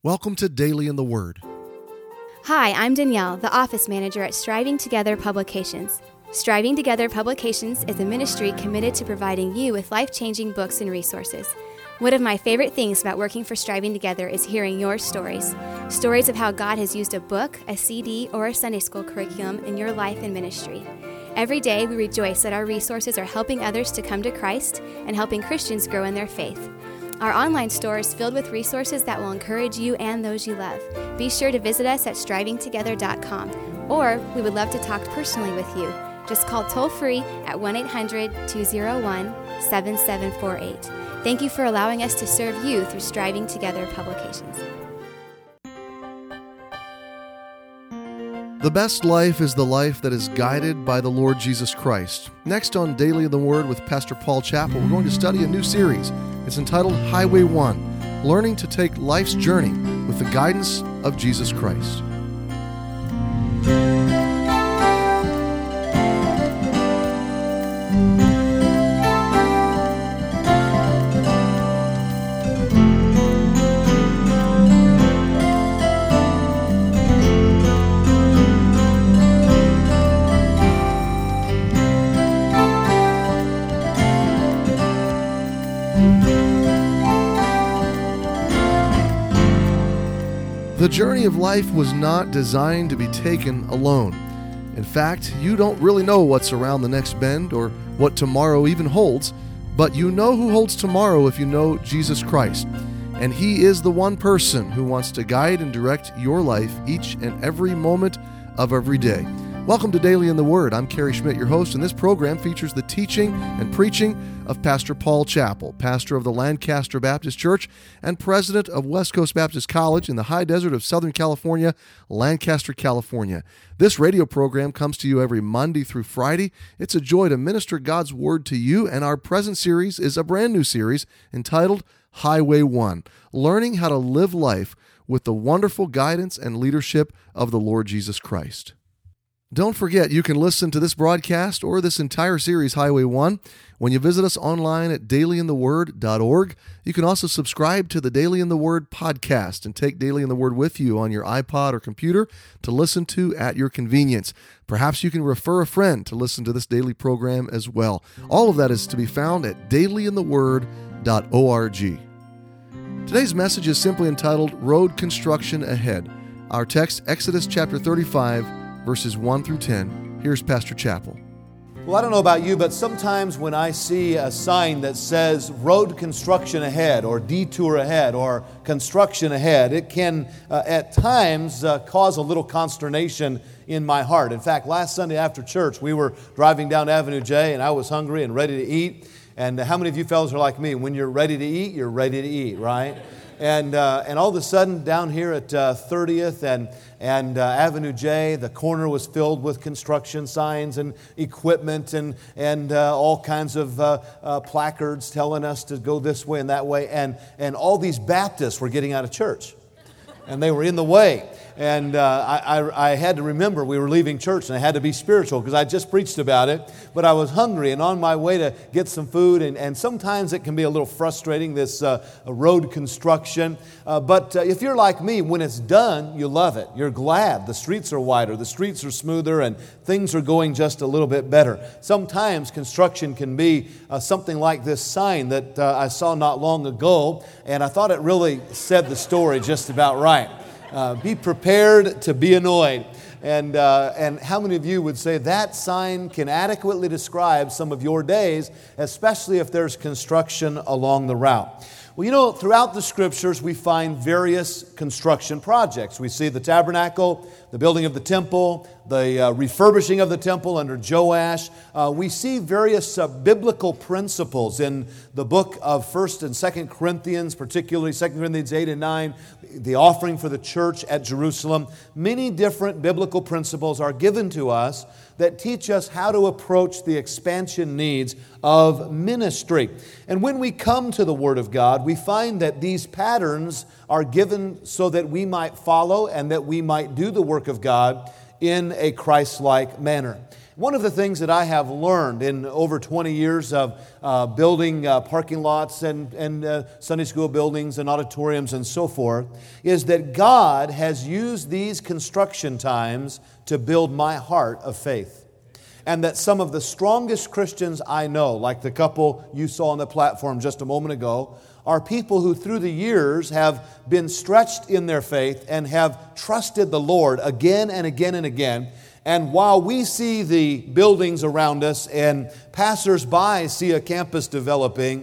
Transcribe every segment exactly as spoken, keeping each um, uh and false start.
Welcome to Daily in the Word. Hi, I'm Danielle, the office manager at Striving Together Publications. Striving Together Publications is a ministry committed to providing you with life-changing books and resources. One of my favorite things about working for Striving Together is hearing your stories. Stories of how God has used a book, a C D, or a Sunday school curriculum in your life and ministry. Every day we rejoice that our resources are helping others to come to Christ and helping Christians grow in their faith. Our online store is filled with resources that will encourage you and those you love. Be sure to visit us at striving together dot com, or we would love to talk personally with you. Just call toll-free at one eight hundred two oh one seven seven four eight. Thank you for allowing us to serve you through Striving Together Publications. The best life is the life that is guided by the Lord Jesus Christ. Next on Daily in the Word with Pastor Paul Chappell, we're going to study a new series. It's entitled Highway One, Learning to Take Life's Journey with the Guidance of Jesus Christ. The journey of life was not designed to be taken alone. In fact, you don't really know what's around the next bend or what tomorrow even holds, but you know who holds tomorrow if you know Jesus Christ. And He is the one person who wants to guide and direct your life each and every moment of every day. Welcome to Daily in the Word. I'm Kerry Schmidt, your host, and this program features the teaching and preaching of Pastor Paul Chappell, pastor of the Lancaster Baptist Church and president of West Coast Baptist College in the high desert of Southern California, Lancaster, California. This radio program comes to you every Monday through Friday. It's a joy to minister God's Word to you, and our present series is a brand new series entitled Highway One, Learning How to Live Life with the Wonderful Guidance and Leadership of the Lord Jesus Christ. Don't forget, you can listen to this broadcast or this entire series, Highway One, when you visit us online at daily in the word dot org. You can also subscribe to the Daily in the Word podcast and take Daily in the Word with you on your iPod or computer to listen to at your convenience. Perhaps you can refer a friend to listen to this daily program as well. All of that is to be found at daily in the word dot org. Today's message is simply entitled Road Construction Ahead. Our text, Exodus chapter thirty-five, verses one through ten. Here's Pastor Chappell. Well, I don't know about you, but sometimes when I see a sign that says road construction ahead or detour ahead or construction ahead, it can uh, at times uh, cause a little consternation in my heart. In fact, last Sunday after church, we were driving down Avenue J and I was hungry and ready to eat. And how many of you fellows are like me? When you're ready to eat, you're ready to eat, right? And uh, and all of a sudden, down here at uh, thirtieth and and uh, Avenue J, the corner was filled with construction signs and equipment and and uh, all kinds of uh, uh, placards telling us to go this way and that way. And and all these Baptists were getting out of church, and they were in the way. And uh, I, I, I had to remember we were leaving church, and I had to be spiritual because I just preached about it. But I was hungry and on my way to get some food. And, and sometimes it can be a little frustrating, this uh, road construction. Uh, but uh, if you're like me, when it's done, you love it. You're glad. The streets are wider, the streets are smoother, and things are going just a little bit better. Sometimes construction can be uh, something like this sign that uh, I saw not long ago. And I thought it really said the story just about right. Uh, be prepared to be annoyed. And uh, and how many of you would say that sign can adequately describe some of your days, especially if there's construction along the route? Well, you know, throughout the Scriptures, we find various construction projects. We see the tabernacle, the building of the temple, the uh, refurbishing of the temple under Joash. Uh, we see various uh, biblical principles in the book of First and Second Corinthians, particularly Second Corinthians eight and nine, the offering for the church at Jerusalem. Many different biblical principles are given to us that teach us how to approach the expansion needs of ministry. And when we come to the Word of God, we find that these patterns are given so that we might follow and that we might do the work of God in a Christ-like manner. One of the things that I have learned in over twenty years of uh, building uh, parking lots and, and uh, Sunday school buildings and auditoriums and so forth is that God has used these construction times to build my heart of faith. And that some of the strongest Christians I know, like the couple you saw on the platform just a moment ago, are people who through the years have been stretched in their faith and have trusted the Lord again and again and again. And while we see the buildings around us and passers-by see a campus developing,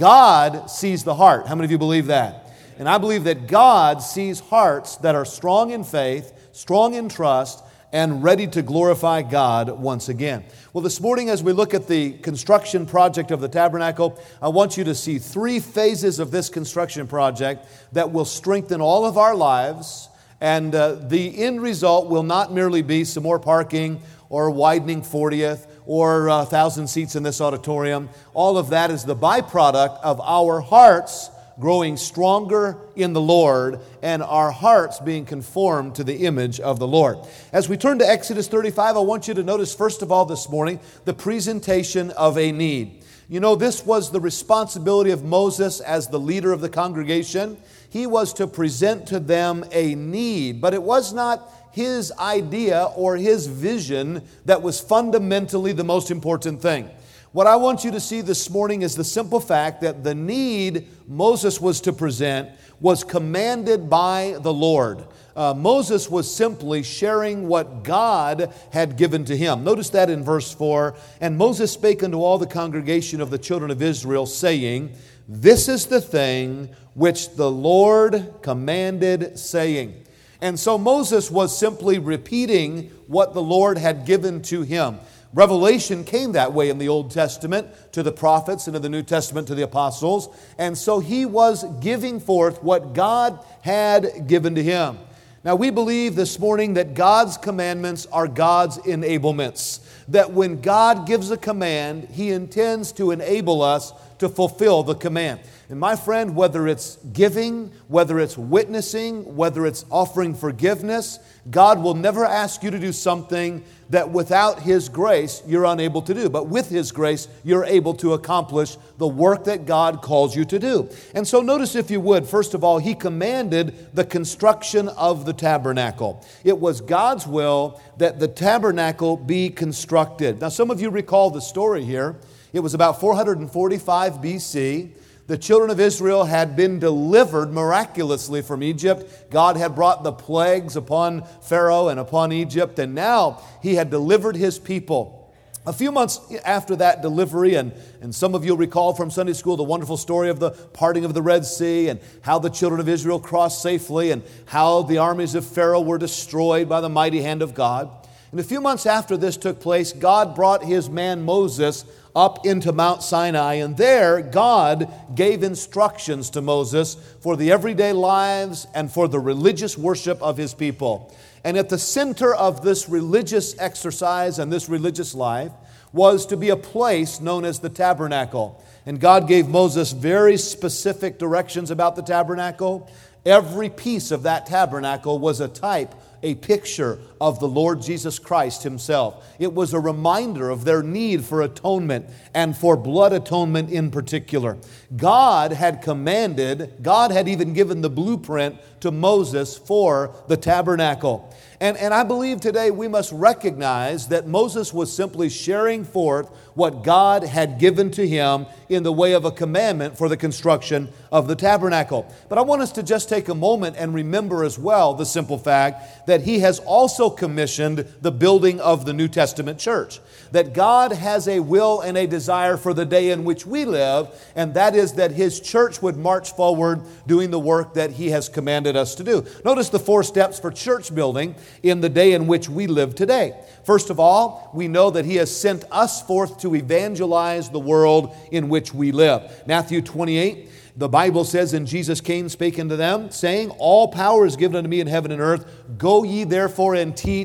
God sees the heart. How many of you believe that? And I believe that God sees hearts that are strong in faith, strong in trust, and ready to glorify God once again. Well, this morning as we look at the construction project of the tabernacle, I want you to see three phases of this construction project that will strengthen all of our lives. And uh, the end result will not merely be some more parking or widening fortieth or a thousand seats in this auditorium. All of that is the byproduct of our hearts growing stronger in the Lord and our hearts being conformed to the image of the Lord. As we turn to Exodus thirty-five, I want you to notice first of all this morning the presentation of a need. You know, this was the responsibility of Moses as the leader of the congregation. He was to present to them a need, but it was not his idea or his vision that was fundamentally the most important thing. What I want you to see this morning is the simple fact that the need Moses was to present was commanded by the Lord. Uh, Moses was simply sharing what God had given to him. Notice that in verse four. And Moses spake unto all the congregation of the children of Israel, saying, This is the thing which the Lord commanded, saying. And so Moses was simply repeating what the Lord had given to him. Revelation came that way in the Old Testament to the prophets and in the New Testament to the apostles. And so he was giving forth what God had given to him. Now we believe this morning that God's commandments are God's enablements. That when God gives a command, He intends to enable us to fulfill the command. And my friend, whether it's giving, whether it's witnessing, whether it's offering forgiveness, God will never ask you to do something that without His grace you're unable to do. But with His grace, you're able to accomplish the work that God calls you to do. And so notice, if you would, first of all, He commanded the construction of the tabernacle. It was God's will that the tabernacle be constructed. Now, some of you recall the story here. It was about four hundred forty-five B C The children of Israel had been delivered miraculously from Egypt. God had brought the plagues upon Pharaoh and upon Egypt, and now He had delivered His people. A few months after that delivery, and, and some of you recall from Sunday school the wonderful story of the parting of the Red Sea and how the children of Israel crossed safely and how the armies of Pharaoh were destroyed by the mighty hand of God. And a few months after this took place, God brought His man Moses up into Mount Sinai, and there God gave instructions to Moses for the everyday lives and for the religious worship of His people. And at the center of this religious exercise and this religious life was to be a place known as the tabernacle. And God gave Moses very specific directions about the tabernacle. Every piece of that tabernacle was a type, a picture of the Lord Jesus Christ Himself. It was a reminder of their need for atonement and for blood atonement in particular. God had commanded, God had even given the blueprint to Moses for the tabernacle. And, and I believe today we must recognize that Moses was simply sharing forth what God had given to him in the way of a commandment for the construction of the tabernacle. But I want us to just take a moment and remember as well the simple fact that He has also commissioned the building of the New Testament church. That God has a will and a desire for the day in which we live, and that is that His church would march forward doing the work that He has commanded us to do. Notice the four steps for church building in the day in which we live today. First of all, we know that He has sent us forth to evangelize the world in which we live. Matthew twenty-eight, the Bible says, And Jesus came, spake unto them, saying, All power is given unto me in heaven and earth. Go ye therefore and teach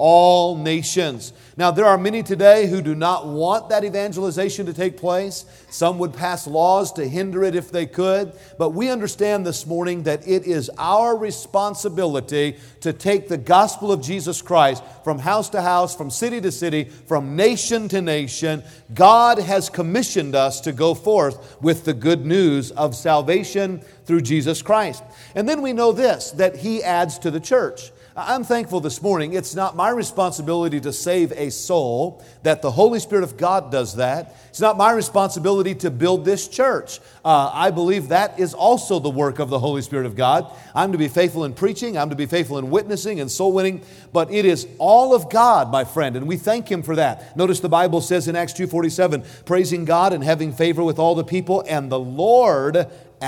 all nations. Now, there are many today who do not want that evangelization to take place. Some would pass laws to hinder it if they could. But we understand this morning that it is our responsibility to take the gospel of Jesus Christ from house to house, from city to city, from nation to nation. God has commissioned us to go forth with the good news of salvation through Jesus Christ. And then we know this, that He adds to the church. I'm thankful this morning. It's not my responsibility to save a soul, that the Holy Spirit of God does that. It's not my responsibility to build this church. Uh, I believe that is also the work of the Holy Spirit of God. I'm to be faithful in preaching. I'm to be faithful in witnessing and soul winning. But it is all of God, my friend, and we thank Him for that. Notice the Bible says in Acts two forty-seven, praising God and having favor with all the people, and the Lord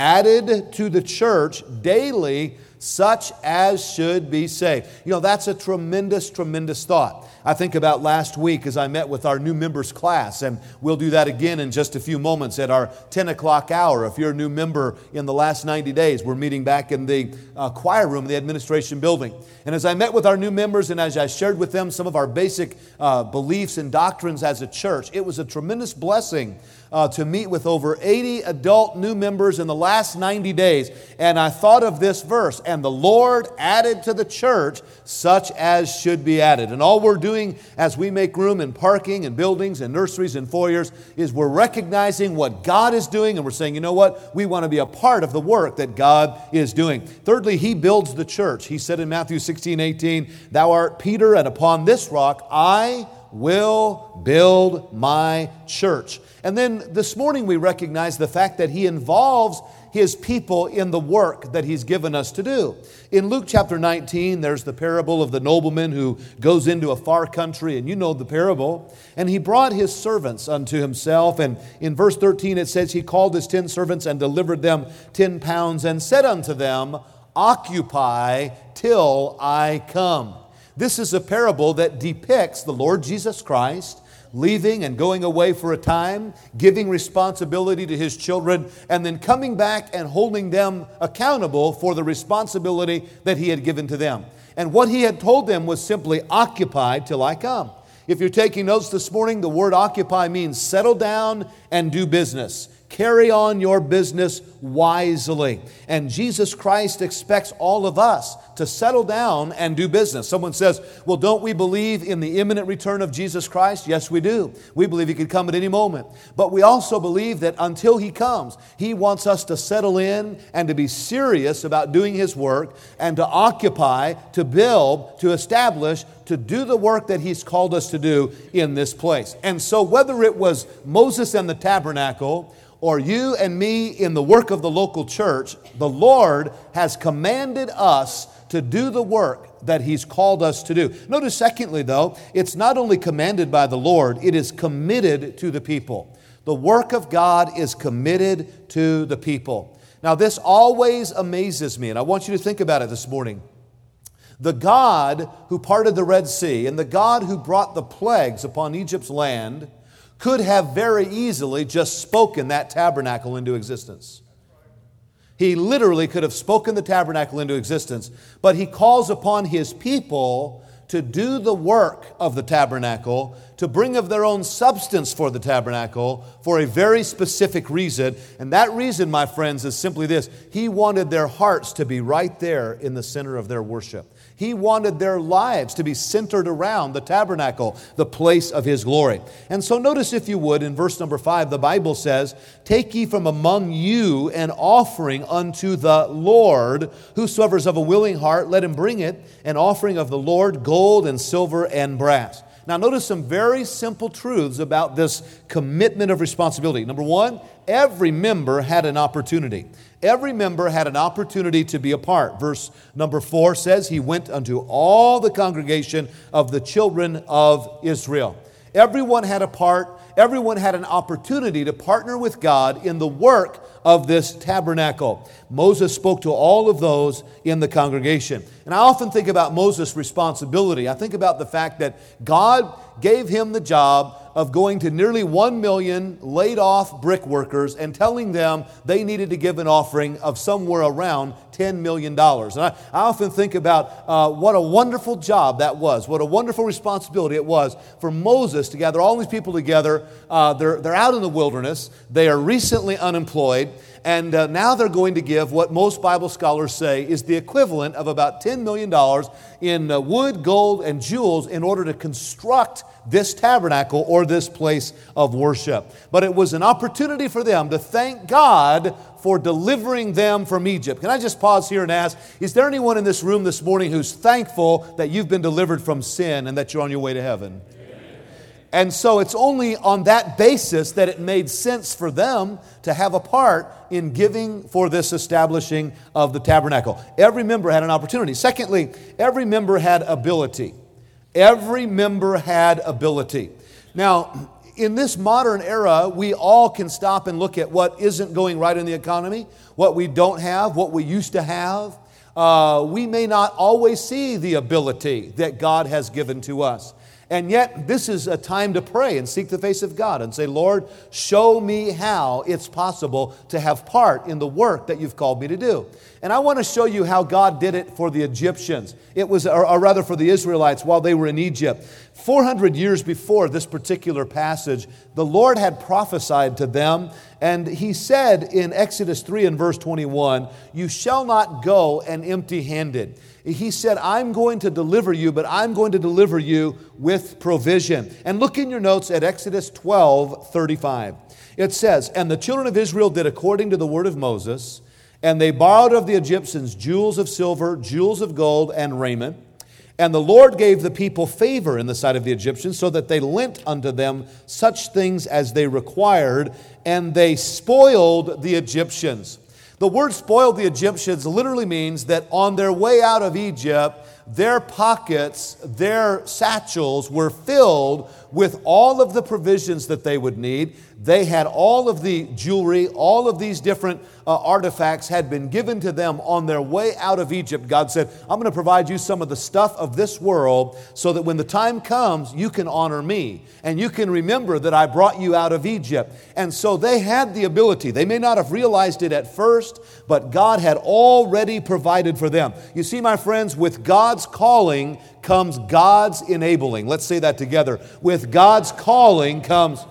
added to the church daily such as should be saved. You know, that's a tremendous, tremendous thought. I think about last week as I met with our new members class, and we'll do that again in just a few moments at our ten o'clock hour. If you're a new member in the last ninety days, we're meeting back in the uh, choir room in the administration building. And as I met with our new members and as I shared with them some of our basic uh, beliefs and doctrines as a church, it was a tremendous blessing Uh, to meet with over eighty adult new members in the last ninety days. And I thought of this verse, and the Lord added to the church such as should be added. And all we're doing as we make room in parking and buildings and nurseries and foyers is we're recognizing what God is doing, and we're saying, you know what? We want to be a part of the work that God is doing. Thirdly, He builds the church. He said in Matthew sixteen eighteen, "Thou art Peter, and upon this rock I will build my church." And then this morning we recognize the fact that He involves His people in the work that He's given us to do. In Luke chapter nineteen, there's the parable of the nobleman who goes into a far country, and you know the parable. And he brought his servants unto himself, and in verse thirteen it says, he called his ten servants and delivered them ten pounds and said unto them, "Occupy till I come." This is a parable that depicts the Lord Jesus Christ leaving and going away for a time, giving responsibility to His children, and then coming back and holding them accountable for the responsibility that He had given to them. And what He had told them was simply, "Occupy till I come." If you're taking notes this morning, the word occupy means settle down and do business. Carry on your business wisely. And Jesus Christ expects all of us to settle down and do business. Someone says, well, don't we believe in the imminent return of Jesus Christ? Yes, we do. We believe He could come at any moment. But we also believe that until He comes, He wants us to settle in and to be serious about doing His work and to occupy, to build, to establish, to do the work that He's called us to do in this place. And so whether it was Moses and the tabernacle, or you and me in the work of the local church, the Lord has commanded us to do the work that He's called us to do. Notice secondly, though, it's not only commanded by the Lord, it is committed to the people. The work of God is committed to the people. Now, this always amazes me, and I want you to think about it this morning. The God who parted the Red Sea and the God who brought the plagues upon Egypt's land could have very easily just spoken that tabernacle into existence. He literally could have spoken the tabernacle into existence, but He calls upon His people to do the work of the tabernacle, to bring of their own substance for the tabernacle for a very specific reason. And that reason, my friends, is simply this. He wanted their hearts to be right there in the center of their worship. He wanted their lives to be centered around the tabernacle, the place of His glory. And so notice, if you would, in verse number five, the Bible says, "Take ye from among you an offering unto the Lord. Whosoever is of a willing heart, let him bring it, an offering of the Lord, gold and silver and brass." Now notice some very simple truths about this commitment of responsibility. Number one, every member had an opportunity. Every member had an opportunity to be a part. Verse number four says, "He went unto all the congregation of the children of Israel." Everyone had a part. Everyone had an opportunity to partner with God in the work of this tabernacle. Moses spoke to all of those in the congregation. And I often think about Moses' responsibility. I think about the fact that God gave him the job of going to nearly one million laid off brick workers and telling them they needed to give an offering of somewhere around ten million dollars. And I, I often think about uh, what a wonderful job that was, what a wonderful responsibility it was for Moses to gather all these people together. Uh, they're, they're out in the wilderness, they are recently unemployed, and uh, now they're going to give what most Bible scholars say is the equivalent of about ten million dollars in uh, wood, gold, and jewels in order to construct this tabernacle or this place of worship. But it was an opportunity for them to thank God for delivering them from Egypt. Can I just pause here and ask, is there anyone in this room this morning who's thankful that you've been delivered from sin and that you're on your way to heaven? And so it's only on that basis that it made sense for them to have a part in giving for this establishing of the tabernacle. Every member had an opportunity. Secondly, every member had ability. Every member had ability. Now, in this modern era, we all can stop and look at what isn't going right in the economy, what we don't have, what we used to have. Uh, we may not always see the ability that God has given to us. And yet, this is a time to pray and seek the face of God and say, Lord, show me how it's possible to have part in the work that you've called me to do. And I want to show you how God did it for the Egyptians. It was, or, or rather for the Israelites while they were in Egypt. four hundred years before this particular passage, the Lord had prophesied to them, and He said in Exodus three and verse twenty-one, you shall not go and empty-handed. He said, I'm going to deliver you, but I'm going to deliver you with provision. And look in your notes at Exodus twelve thirty-five. It says, and the children of Israel did according to the word of Moses, and they borrowed of the Egyptians jewels of silver, jewels of gold, and raiment. And the Lord gave the people favor in the sight of the Egyptians, so that they lent unto them such things as they required, and they spoiled the Egyptians. The word spoiled the Egyptians literally means that on their way out of Egypt, their pockets, their satchels were filled with all of the provisions that they would need. They had all of the jewelry, all of these different uh, artifacts had been given to them on their way out of Egypt. God said, I'm going to provide you some of the stuff of this world so that when the time comes, you can honor me. And you can remember that I brought you out of Egypt. And so they had the ability. They may not have realized it at first, but God had already provided for them. You see, my friends, with God's calling comes God's enabling. Let's say that together. With God's calling comes...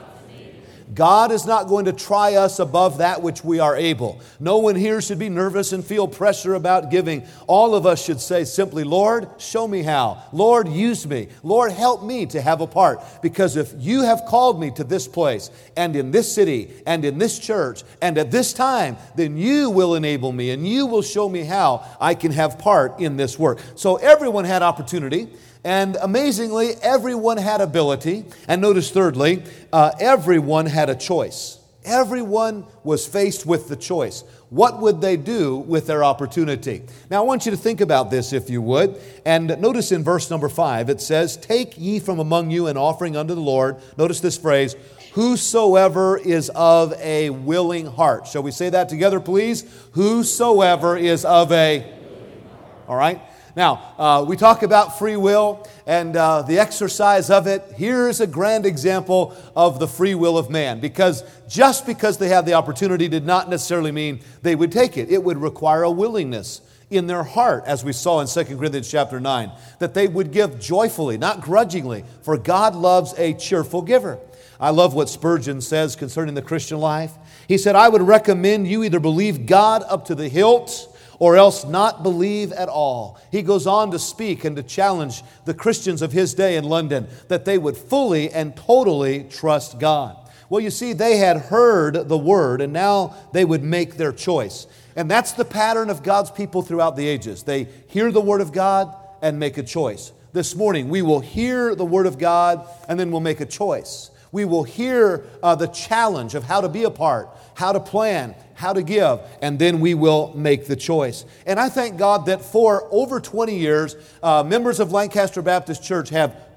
God is not going to try us above that which we are able. No one here should be nervous and feel pressure about giving. All of us should say simply, Lord, show me how. Lord, use me. Lord, help me to have a part. Because if you have called me to this place and in this city and in this church and at this time, then you will enable me and you will show me how I can have part in this work. So everyone had opportunity. And amazingly, everyone had ability. And notice thirdly, uh, everyone had a choice. Everyone was faced with the choice. What would they do with their opportunity? Now, I want you to think about this, if you would. And notice in verse number five, it says, take ye from among you an offering unto the Lord. Notice this phrase, whosoever is of a willing heart. Shall we say that together, please? Whosoever is of a... All right. Now, uh, we talk about free will and uh, the exercise of it. Here's a grand example of the free will of man. Because just because they had the opportunity did not necessarily mean they would take it. It would require a willingness in their heart, as we saw in Second Corinthians chapter nine, that they would give joyfully, not grudgingly, for God loves a cheerful giver. I love what Spurgeon says concerning the Christian life. He said, I would recommend you either believe God up to the hilt or else not believe at all. He goes on to speak and to challenge the Christians of his day in London that they would fully and totally trust God. Well, you see, they had heard the word and now they would make their choice. And that's the pattern of God's people throughout the ages. They hear the word of God and make a choice. This morning, we will hear the word of God and then we'll make a choice. We will hear uh, the challenge of how to be a part, how to plan, how to give, and then we will make the choice. And I thank God that for over twenty years, uh, members of Lancaster Baptist Church have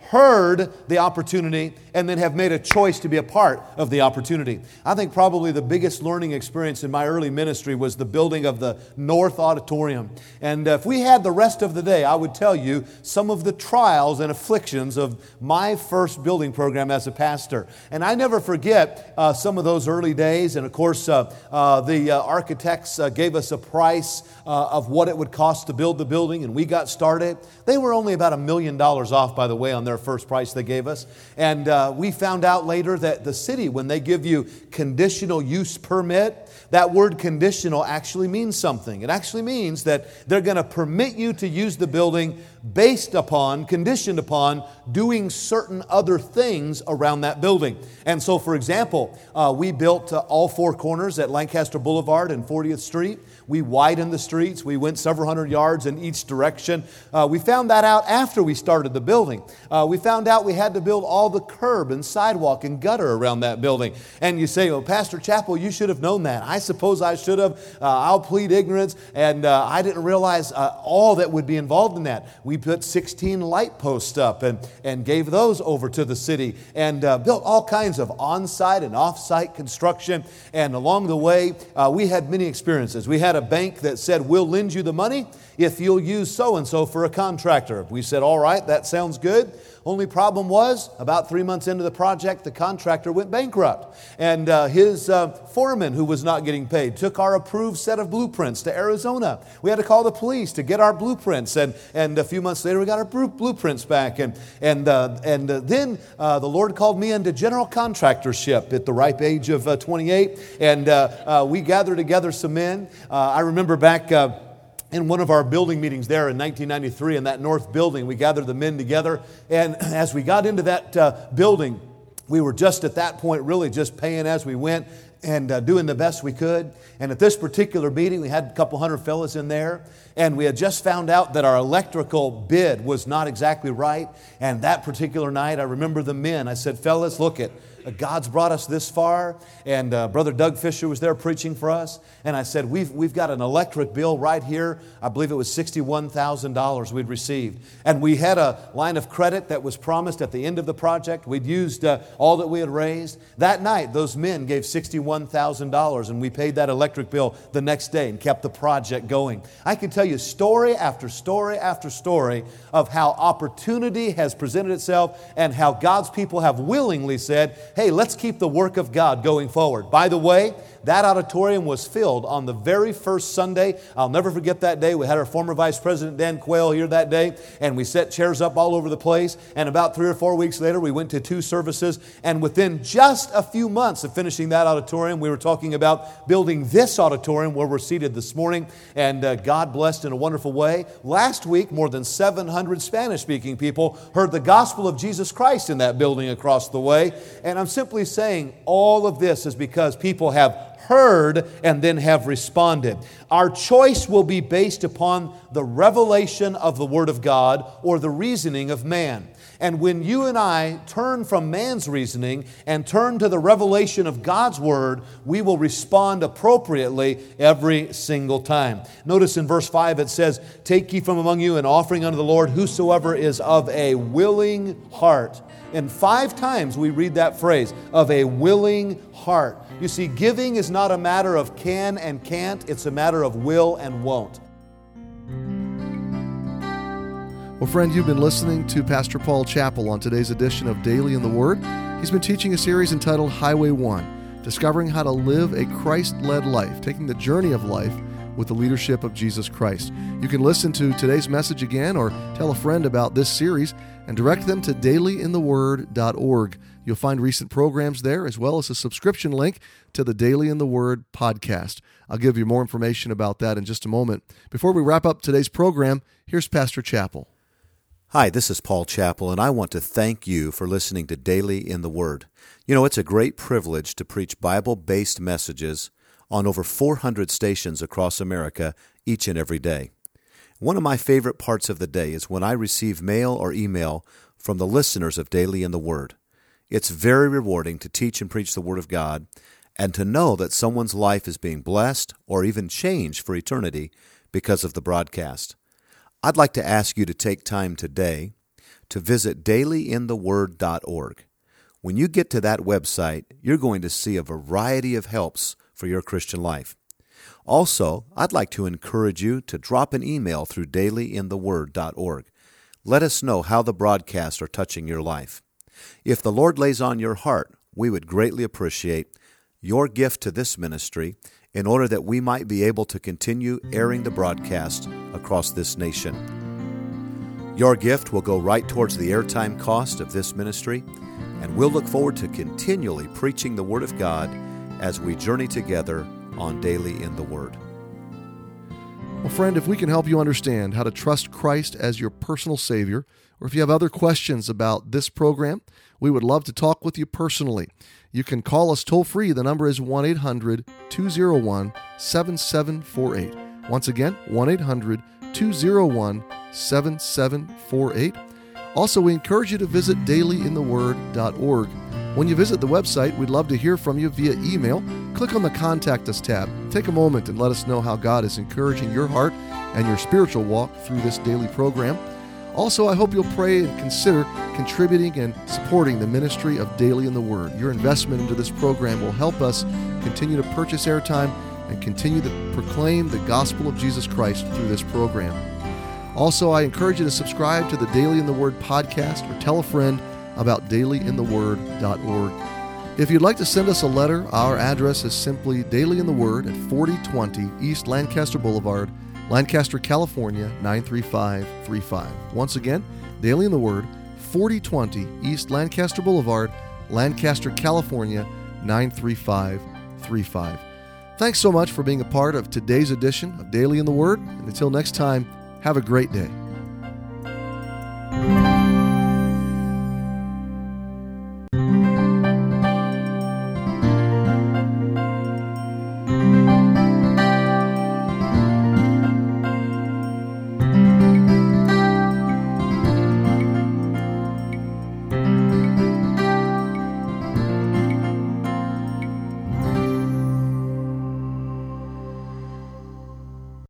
heard the opportunity, and then have made a choice to be a part of the opportunity. I think probably the biggest learning experience in my early ministry was the building of the North Auditorium. And if we had the rest of the day, I would tell you some of the trials and afflictions of my first building program as a pastor. And I never forget uh, some of those early days. And of course, uh, uh, the uh, architects uh, gave us a price uh, of what it would cost to build the building, and we got started. They were only about a million dollars off, by the way, on their first price they gave us. And uh, we found out later that the city, when they give you conditional use permit, that word conditional actually means something. It actually means that they're going to permit you to use the building based upon, conditioned upon, doing certain other things around that building. And so, for example, uh, we built uh, all four corners at Lancaster Boulevard and fortieth Street. We widened the streets. We went several hundred yards in each direction. Uh, we found that out after we started the building. Uh, we found out we had to build all the curb and sidewalk and gutter around that building. And you say, well, Pastor Chappell, you should have known that. I suppose I should have. Uh, I'll plead ignorance. And uh, I didn't realize uh, all that would be involved in that. We put sixteen light posts up and, and gave those over to the city and uh, built all kinds of on-site and off-site construction. And along the way, uh, we had many experiences. We had a bank that said, we'll lend you the money if you'll use so-and-so for a contractor. We said, all right, that sounds good. Only problem was, about three months into the project, the contractor went bankrupt. And uh, his uh, foreman, who was not getting paid, took our approved set of blueprints to Arizona. We had to call the police to get our blueprints. And, and a few months later, we got our blueprints back. And, and, uh, and uh, then uh, the Lord called me into general contractorship at the ripe age of uh, twenty-eight. And uh, uh, we gathered together some men. Uh, I remember back... Uh, In one of our building meetings there in nineteen ninety-three in that north building, we gathered the men together. And as we got into that uh, building, we were just at that point really just paying as we went and uh, doing the best we could. And at this particular meeting, we had a couple hundred fellas in there. And we had just found out that our electrical bid was not exactly right. And that particular night, I remember the men. I said, fellas, look it. God's brought us this far, and uh, Brother Doug Fisher was there preaching for us, and I said, we've, we've got an electric bill right here. I believe it was sixty-one thousand dollars we'd received, and we had a line of credit that was promised at the end of the project. We'd used uh, all that we had raised. That night, those men gave sixty-one thousand dollars, and we paid that electric bill the next day and kept the project going. I can tell you story after story after story of how opportunity has presented itself and how God's people have willingly said, hey, let's keep the work of God going forward. By the way, that auditorium was filled on the very first Sunday. I'll never forget that day. We had our former Vice President Dan Quayle here that day, and we set chairs up all over the place. And about three or four weeks later, we went to two services. And within just a few months of finishing that auditorium, we were talking about building this auditorium where we're seated this morning. And uh, God blessed in a wonderful way. Last week, more than seven hundred Spanish-speaking people heard the gospel of Jesus Christ in that building across the way. And I'm simply saying all of this is because people have heard and then have responded. Our choice will be based upon the revelation of the Word of God or the reasoning of man. And when you and I turn from man's reasoning and turn to the revelation of God's Word, we will respond appropriately every single time. Notice in verse five it says, take ye from among you an offering unto the Lord, whosoever is of a willing heart. And five times we read that phrase, of a willing heart. You see, giving is not a matter of can and can't, it's a matter of will and won't. Well, friend, you've been listening to Pastor Paul Chappell on today's edition of Daily in the Word. He's been teaching a series entitled Highway One, discovering how to live a Christ-led life, taking the journey of life with the leadership of Jesus Christ. You can listen to today's message again or tell a friend about this series and direct them to daily in the word dot org. You'll find recent programs there as well as a subscription link to the Daily in the Word podcast. I'll give you more information about that in just a moment. Before we wrap up today's program, here's Pastor Chappell. Hi, this is Paul Chappell, and I want to thank you for listening to Daily in the Word. You know, it's a great privilege to preach Bible-based messages on over four hundred stations across America each and every day. One of my favorite parts of the day is when I receive mail or email from the listeners of Daily in the Word. It's very rewarding to teach and preach the Word of God and to know that someone's life is being blessed or even changed for eternity because of the broadcast. I'd like to ask you to take time today to visit daily in the word dot org. When you get to that website, you're going to see a variety of helps for your Christian life. Also, I'd like to encourage you to drop an email through daily in the word dot org. Let us know how the broadcasts are touching your life. If the Lord lays on your heart, we would greatly appreciate your gift to this ministry in order that we might be able to continue airing the broadcast across this nation. Your gift will go right towards the airtime cost of this ministry, and we'll look forward to continually preaching the Word of God as we journey together on Daily in the Word. Well, friend, if we can help you understand how to trust Christ as your personal Savior, or if you have other questions about this program, we would love to talk with you personally. You can call us toll-free. The number is one eight hundred two oh one seven seven four eight. Once again, one eight hundred two oh one seven seven four eight. Also, we encourage you to visit daily in the word dot org. When you visit the website, we'd love to hear from you via email. Click on the Contact Us tab. Take a moment and let us know how God is encouraging your heart and your spiritual walk through this daily program. Also, I hope you'll pray and consider contributing and supporting the ministry of Daily in the Word. Your investment into this program will help us continue to purchase airtime and continue to proclaim the gospel of Jesus Christ through this program. Also, I encourage you to subscribe to the Daily in the Word podcast or tell a friend about daily in the word dot org. If you'd like to send us a letter, our address is simply Daily in the Word at forty twenty East Lancaster Boulevard, Lancaster, California, nine three five three five. Once again, Daily in the Word, forty twenty East Lancaster Boulevard, Lancaster, California, nine three five three five. Thanks so much for being a part of today's edition of Daily in the Word. And until next time, have a great day.